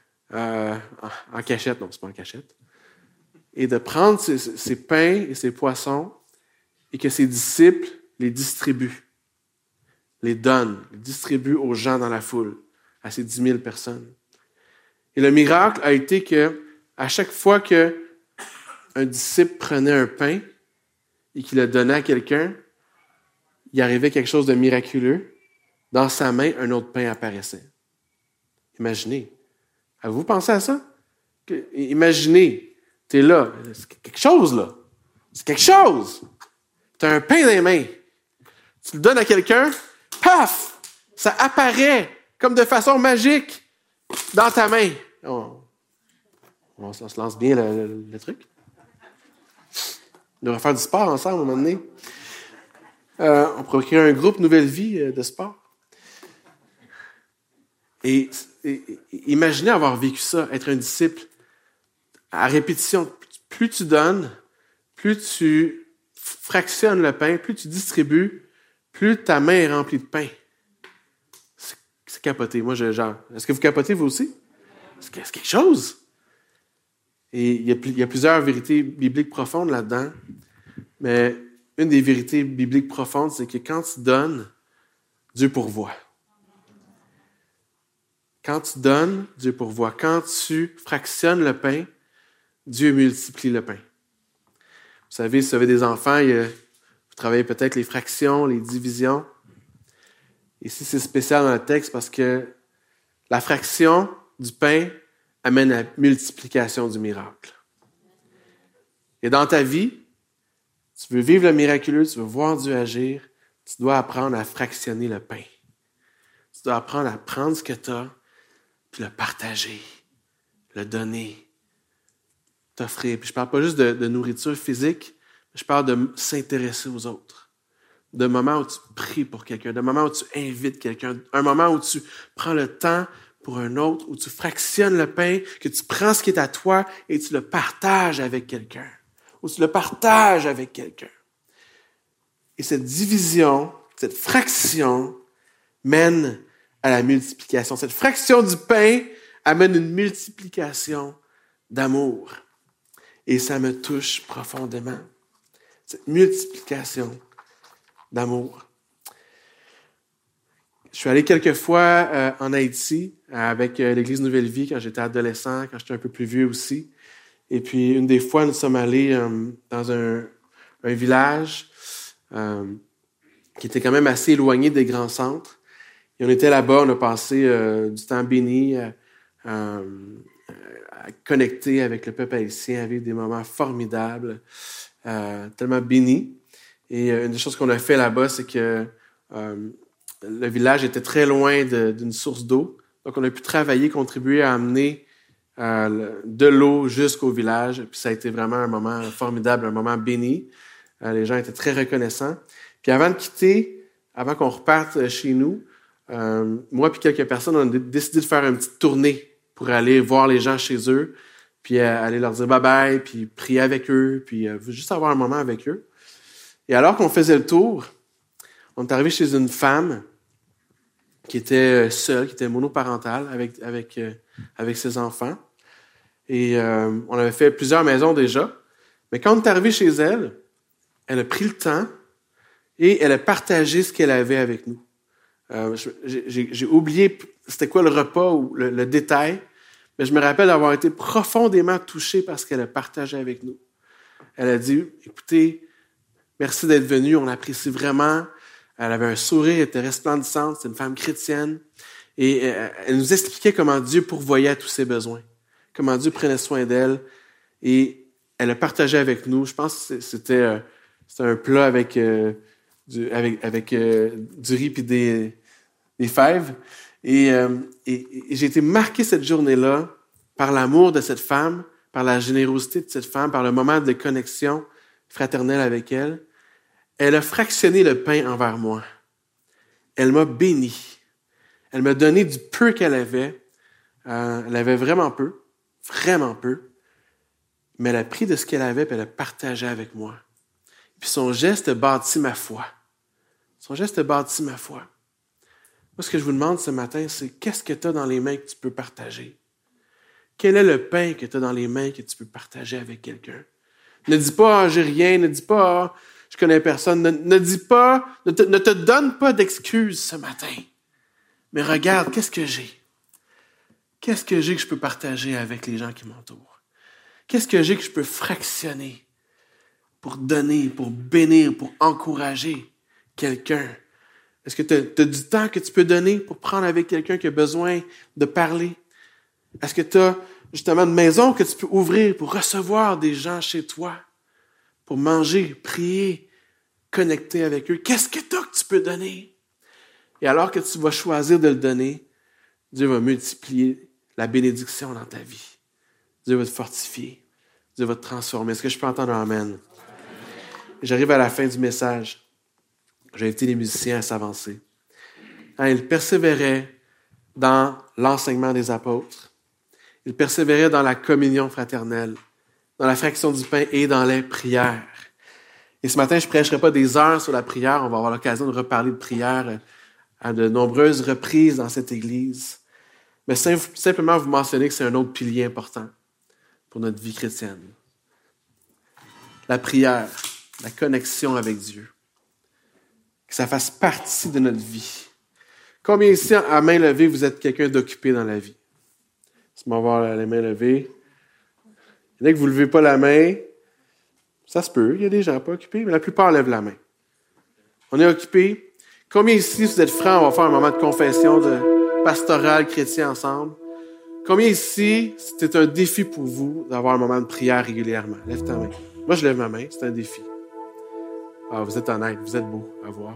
en cachette, non, c'est pas en cachette, et de prendre ses pains et ses poissons et que ses disciples les distribuent, les donnent, les distribuent aux gens dans la foule, à ces 10 000 personnes. Et le miracle a été que à chaque fois qu'un disciple prenait un pain et qu'il le donnait à quelqu'un, il arrivait quelque chose de miraculeux. Dans sa main, un autre pain apparaissait. Imaginez. Avez-vous pensé à ça? Imaginez, tu es là. C'est quelque chose, là. C'est quelque chose. Tu as un pain dans les mains. Tu le donnes à quelqu'un, paf! Ça apparaît comme de façon magique dans ta main. On se lance bien le truc. On devrait faire du sport ensemble à un moment donné. On pourrait créer un groupe Nouvelle Vie de sport. Et imaginez avoir vécu ça, être un disciple à répétition. Plus tu donnes, plus tu fractionnes le pain, plus tu distribues, plus ta main est remplie de pain. C'est capoté. Moi, est-ce que vous capotez, vous aussi? C'est quelque chose. Et il y a plusieurs vérités bibliques profondes là-dedans. Mais une des vérités bibliques profondes, c'est que quand tu donnes, Dieu pourvoit. Quand tu donnes, Dieu pourvoit. Quand tu fractionnes le pain, Dieu multiplie le pain. Vous savez, si vous avez des enfants, vous travaillez peut-être les fractions, les divisions. Ici, c'est spécial dans le texte parce que la fraction du pain amène à la multiplication du miracle. Et dans ta vie, tu veux vivre le miraculeux, tu veux voir Dieu agir, tu dois apprendre à fractionner le pain. Tu dois apprendre à prendre ce que tu as, puis le partager, le donner, t'offrir. Puis je ne parle pas juste de nourriture physique, je parle de s'intéresser aux autres. De moments où tu pries pour quelqu'un, de moments où tu invites quelqu'un, un moment où tu prends le temps pour un autre, où tu fractionnes le pain, que tu prends ce qui est à toi et tu le partages avec quelqu'un. Ou tu le partages avec quelqu'un. Et cette division, cette fraction mène à la multiplication. Cette fraction du pain amène une multiplication d'amour. Et ça me touche profondément. Cette multiplication d'amour. Je suis allé quelques fois en Haïti avec l'Église Nouvelle Vie quand j'étais adolescent, quand j'étais un peu plus vieux aussi. Et puis, une des fois, nous sommes allés dans un village qui était quand même assez éloigné des grands centres. Et on était là-bas, on a passé du temps béni à connecter avec le peuple haïtien, à vivre des moments formidables, tellement bénis. Et une des choses qu'on a fait là-bas, c'est que le village était très loin d'une source d'eau. Donc, on a pu travailler, contribuer à amener de l'eau jusqu'au village. Puis ça a été vraiment un moment formidable, un moment béni. Les gens étaient très reconnaissants. Puis avant de quitter, avant qu'on reparte chez nous, moi et quelques personnes, on a décidé de faire une petite tournée pour aller voir les gens chez eux, puis aller leur dire bye-bye, puis prier avec eux, puis juste avoir un moment avec eux. Et alors qu'on faisait le tour, on est arrivé chez une femme qui était seule, qui était monoparentale avec ses enfants. Et on avait fait plusieurs maisons déjà. Mais quand on est arrivé chez elle, elle a pris le temps et elle a partagé ce qu'elle avait avec nous. J'ai oublié c'était quoi le repas ou le détail, mais je me rappelle d'avoir été profondément touché par ce qu'elle a partagé avec nous. Elle a dit, écoutez, merci d'être venu, on apprécie vraiment. Elle avait un sourire, elle était resplendissante, c'est une femme chrétienne. Et elle nous expliquait comment Dieu pourvoyait à tous ses besoins, comment Dieu prenait soin d'elle. Et elle a partagé avec nous, je pense que c'était un plat avec du riz et des fèves. Et j'ai été marqué cette journée-là par l'amour de cette femme, par la générosité de cette femme, par le moment de connexion fraternelle avec elle. Elle a fractionné le pain envers moi. Elle m'a béni. Elle m'a donné du peu qu'elle avait. Elle avait vraiment peu. Mais elle a pris de ce qu'elle avait et elle a partagé avec moi. Puis son geste bâtit ma foi. Moi, ce que je vous demande ce matin, c'est qu'est-ce que tu as dans les mains que tu peux partager? Quel est le pain que tu as dans les mains que tu peux partager avec quelqu'un? Ne dis pas, j'ai rien. Ne dis pas, je connais personne. Ne dis pas, ne te donne pas d'excuses ce matin. Mais regarde, qu'est-ce que j'ai? Qu'est-ce que j'ai que je peux partager avec les gens qui m'entourent? Qu'est-ce que j'ai que je peux fractionner pour donner, pour bénir, pour encourager quelqu'un? Est-ce que tu as du temps que tu peux donner pour prendre avec quelqu'un qui a besoin de parler? Est-ce que tu as justement une maison que tu peux ouvrir pour recevoir des gens chez toi, pour manger, prier, connecter avec eux? Qu'est-ce que tu as que tu peux donner? Et alors que tu vas choisir de le donner, Dieu va multiplier la bénédiction dans ta vie. Dieu va te fortifier. Dieu va te transformer. Est-ce que je peux entendre un amen? J'arrive à la fin du message. J'ai invité les musiciens à s'avancer. Ils persévéraient dans l'enseignement des apôtres. Ils persévéraient dans la communion fraternelle. dans la fraction du pain et dans les prières. Et ce matin, je ne prêcherai pas des heures sur la prière. On va avoir l'occasion de reparler de prière à de nombreuses reprises dans cette Église. Mais simplement vous mentionner que c'est un autre pilier important pour notre vie chrétienne. La prière, la connexion avec Dieu. Que ça fasse partie de notre vie. Combien ici, à main levée, vous êtes quelqu'un d'occupé dans la vie? Laisse-moi voir les mains levées. Il y en a que vous ne levez pas la main. Ça se peut, il y a des gens pas occupés, mais la plupart lèvent la main. On est occupé. Combien ici, si vous êtes francs, on va faire un moment de confession de pastoral chrétien ensemble. Combien ici, c'est un défi pour vous d'avoir un moment de prière régulièrement? Lève ta main. Moi, je lève ma main, c'est un défi. Ah, vous êtes honnête, vous êtes beau à voir.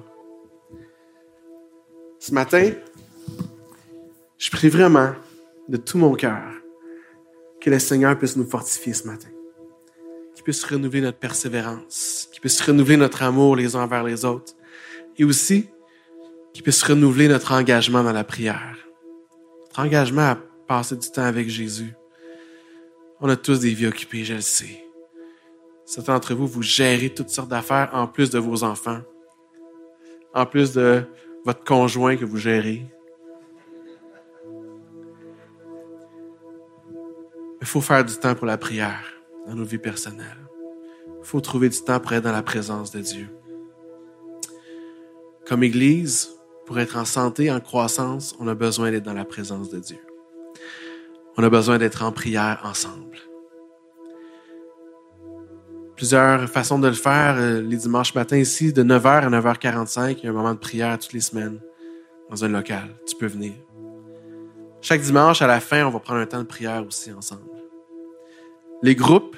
Ce matin, je prie vraiment de tout mon cœur que le Seigneur puisse nous fortifier ce matin. Qu'il puisse renouveler notre persévérance, qu'il puisse renouveler notre amour les uns envers les autres et aussi qu'il puisse renouveler notre engagement dans la prière. Notre engagement à passer du temps avec Jésus. On a tous des vies occupées, je le sais. Certains d'entre vous, vous gérez toutes sortes d'affaires en plus de vos enfants, en plus de votre conjoint que vous gérez. Il faut faire du temps pour la prière dans nos vies personnelles. Il faut trouver du temps pour être dans la présence de Dieu. Comme Église, pour être en santé, en croissance, on a besoin d'être dans la présence de Dieu. On a besoin d'être en prière ensemble. Plusieurs façons de le faire. Les dimanches matins ici, de 9h à 9h45, il y a un moment de prière toutes les semaines dans un local. Tu peux venir. Chaque dimanche, à la fin, on va prendre un temps de prière aussi ensemble. Les groupes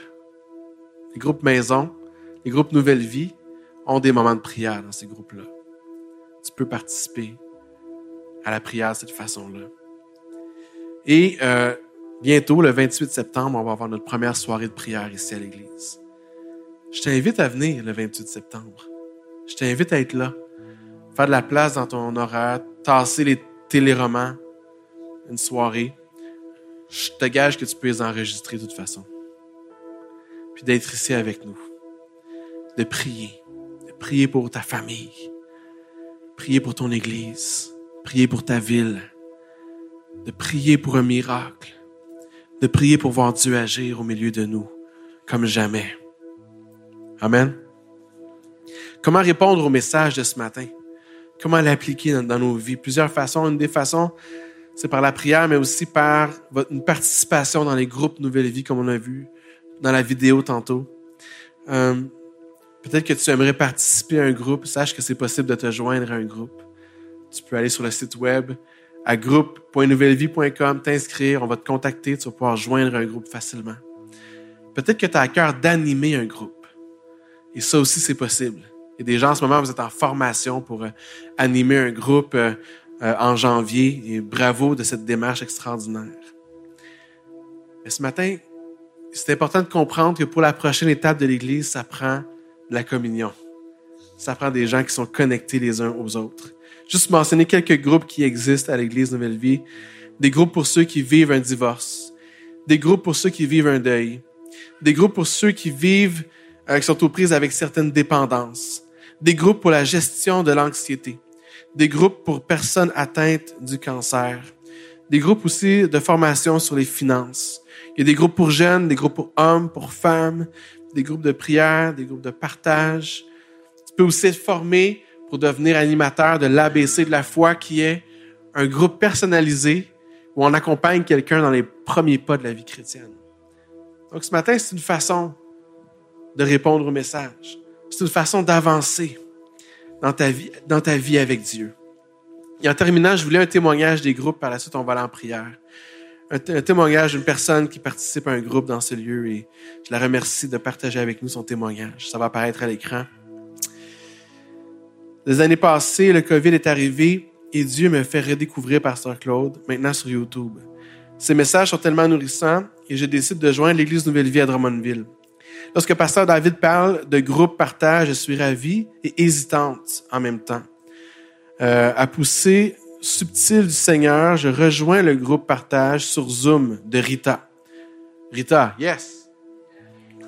maison, les groupes Nouvelle Vie ont des moments de prière dans ces groupes-là. Tu peux participer à la prière de cette façon-là. Et bientôt, le 28 septembre, on va avoir notre première soirée de prière ici à l'Église. Je t'invite à venir le 28 septembre. Je t'invite à être là, faire de la place dans ton horaire, tasser les téléromans, une soirée. Je te gage que tu peux les enregistrer de toute façon. Puis d'être ici avec nous. De prier pour ta famille, prier pour ton Église, prier pour ta ville, de prier pour un miracle, de prier pour voir Dieu agir au milieu de nous, comme jamais. Amen. Comment répondre au message de ce matin? Comment l'appliquer dans nos vies? Plusieurs façons. Une des façons, c'est par la prière, mais aussi par une participation dans les groupes Nouvelle Vie, comme on a vu dans la vidéo tantôt. Peut-être que tu aimerais participer à un groupe. Sache que c'est possible de te joindre à un groupe. Tu peux aller sur le site web à groupe.nouvellevie.com, t'inscrire, on va te contacter, tu vas pouvoir joindre un groupe facilement. Peut-être que tu as à cœur d'animer un groupe. Et ça aussi, c'est possible. Il y a des gens en ce moment, vous êtes en formation pour animer un groupe en janvier. Et bravo de cette démarche extraordinaire. Mais ce matin, c'est important de comprendre que pour la prochaine étape de l'Église, ça prend de la communion. Ça prend des gens qui sont connectés les uns aux autres. Juste mentionner quelques groupes qui existent à l'Église Nouvelle Vie. Des groupes pour ceux qui vivent un divorce. Des groupes pour ceux qui vivent un deuil. Des groupes pour ceux qui vivent qui sont aux prises avec certaines dépendances. Des groupes pour la gestion de l'anxiété. Des groupes pour personnes atteintes du cancer. Des groupes aussi de formation sur les finances. Il y a des groupes pour jeunes, des groupes pour hommes, pour femmes, des groupes de prière, des groupes de partage. Tu peux aussi être formé pour devenir animateur de l'ABC de la foi, qui est un groupe personnalisé où on accompagne quelqu'un dans les premiers pas de la vie chrétienne. Donc ce matin, c'est une façon de répondre au message. C'est une façon d'avancer dans ta vie avec Dieu. Et en terminant, je voulais un témoignage des groupes. Par la suite, on va aller en prière. Un témoignage d'une personne qui participe à un groupe dans ce lieu et je la remercie de partager avec nous son témoignage. Ça va apparaître à l'écran. Les années passées, le COVID est arrivé et Dieu me fait redécouvrir Pasteur Claude, maintenant sur YouTube. Ces messages sont tellement nourrissants et je décide de joindre l'Église Nouvelle Vie à Drummondville. Lorsque Pasteur David parle de groupe partage, je suis ravie et hésitante en même temps. À pousser subtil du Seigneur, je rejoins le groupe partage sur Zoom de Rita. Rita, yes!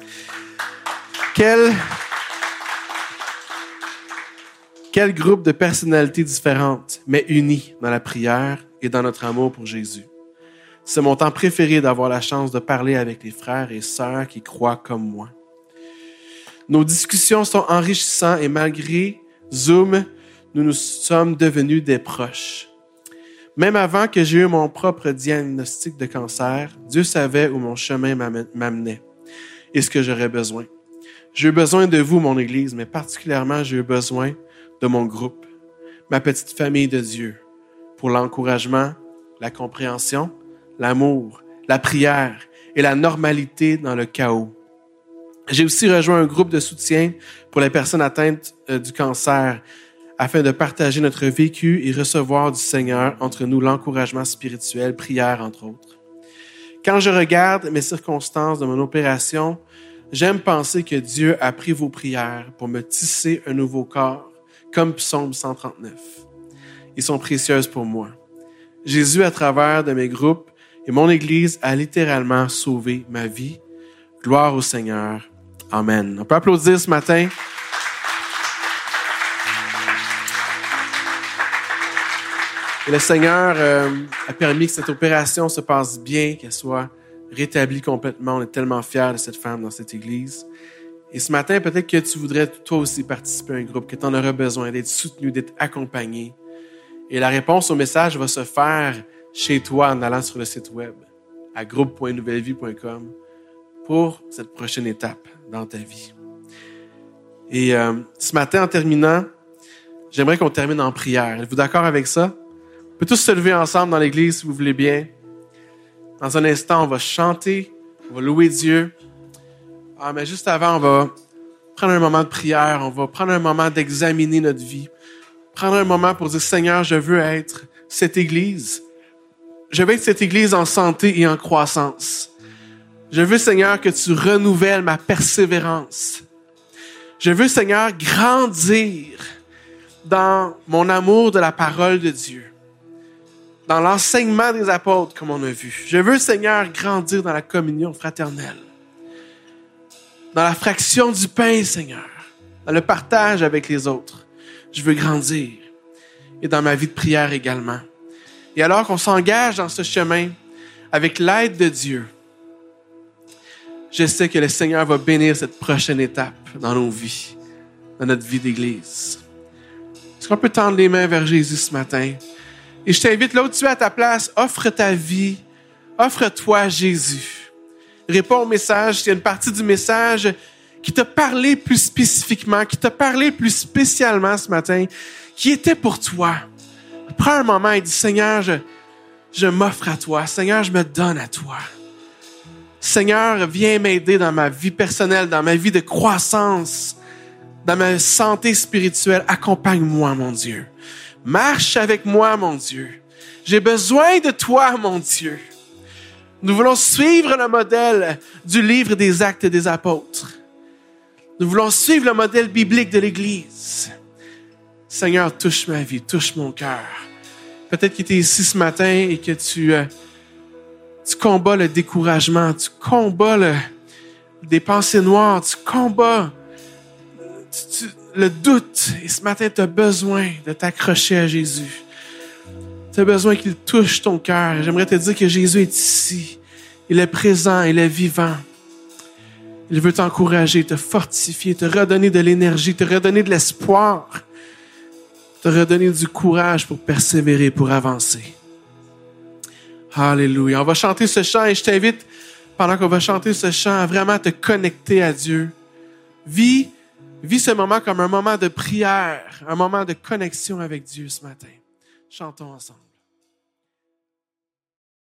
Quel groupe de personnalités différentes, mais unies dans la prière et dans notre amour pour Jésus. C'est mon temps préféré d'avoir la chance de parler avec les frères et sœurs qui croient comme moi. Nos discussions sont enrichissantes et malgré Zoom, nous sommes devenus des proches. Même avant que j'ai eu mon propre diagnostic de cancer, Dieu savait où mon chemin m'amenait et ce que j'aurais besoin. J'ai eu besoin de vous, mon Église, mais particulièrement, j'ai eu besoin de mon groupe, ma petite famille de Dieu, pour l'encouragement, la compréhension, l'amour, la prière et la normalité dans le chaos. J'ai aussi rejoint un groupe de soutien pour les personnes atteintes du cancer afin de partager notre vécu et recevoir du Seigneur entre nous l'encouragement spirituel, prière entre autres. Quand je regarde mes circonstances de mon opération, j'aime penser que Dieu a pris vos prières pour me tisser un nouveau corps, comme Psaume 139. Ils sont précieuses pour moi. Jésus, à travers de mes groupes et mon Église, a littéralement sauvé ma vie. Gloire au Seigneur. Amen. On peut applaudir ce matin. Et le Seigneur a permis que cette opération se passe bien, qu'elle soit rétablie complètement. On est tellement fiers de cette femme dans cette Église. Et ce matin, peut-être que tu voudrais toi aussi participer à un groupe, que tu en auras besoin d'être soutenu, d'être accompagné. Et la réponse au message va se faire chez toi en allant sur le site web à groupe.nouvellevie.com pour cette prochaine étape dans ta vie. Et ce matin, en terminant, j'aimerais qu'on termine en prière. Êtes-vous d'accord avec ça? On peut tous se lever ensemble dans l'église si vous voulez bien. Dans un instant, on va chanter, on va louer Dieu. Mais juste avant, on va prendre un moment de prière, on va prendre un moment d'examiner notre vie. Prendre un moment pour dire, Seigneur, je veux être cette église. Je veux être cette église en santé et en croissance. Je veux, Seigneur, que tu renouvelles ma persévérance. Je veux, Seigneur, grandir dans mon amour de la parole de Dieu, dans l'enseignement des apôtres, comme on a vu. Je veux, Seigneur, grandir dans la communion fraternelle, dans la fraction du pain, Seigneur, dans le partage avec les autres. Je veux grandir. Et dans ma vie de prière également. Et alors qu'on s'engage dans ce chemin avec l'aide de Dieu, je sais que le Seigneur va bénir cette prochaine étape dans nos vies, dans notre vie d'église. Est-ce qu'on peut tendre les mains vers Jésus ce matin? Et je t'invite, là où tu es à ta place, offre ta vie, offre-toi à Jésus. Réponds au message. Il y a une partie du message qui t'a parlé plus spécifiquement, qui t'a parlé plus spécialement ce matin, qui était pour toi. Prends un moment et dis, Seigneur, je m'offre à toi. Seigneur, je me donne à toi. Seigneur, viens m'aider dans ma vie personnelle, dans ma vie de croissance, dans ma santé spirituelle. Accompagne-moi, mon Dieu. Marche avec moi, mon Dieu. J'ai besoin de toi, mon Dieu. Nous voulons suivre le modèle du livre des Actes des Apôtres. Nous voulons suivre le modèle biblique de l'Église. Seigneur, touche ma vie, touche mon cœur. Peut-être que tu es ici ce matin et que tu combats le découragement, tu combats des pensées noires, tu combats le doute. Et ce matin, tu as besoin de t'accrocher à Jésus. Tu as besoin qu'il touche ton cœur. J'aimerais te dire que Jésus est ici. Il est présent, il est vivant. Il veut t'encourager, te fortifier, te redonner de l'énergie, te redonner de l'espoir, te redonner du courage pour persévérer, pour avancer. Alléluia. On va chanter ce chant et je t'invite, pendant qu'on va chanter ce chant, à vraiment te connecter à Dieu. Vis ce moment comme un moment de prière, un moment de connexion avec Dieu ce matin. Chantons ensemble.